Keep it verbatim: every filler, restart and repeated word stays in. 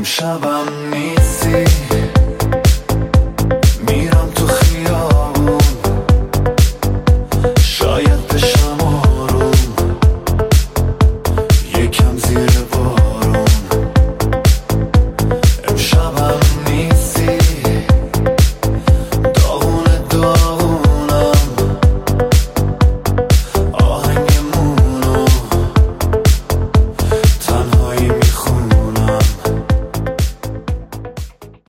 امشبم نیستی، میرم تو خیابون، شاید بشم آروم، یکم زیر بارون. امشبم نیستی، داغون دار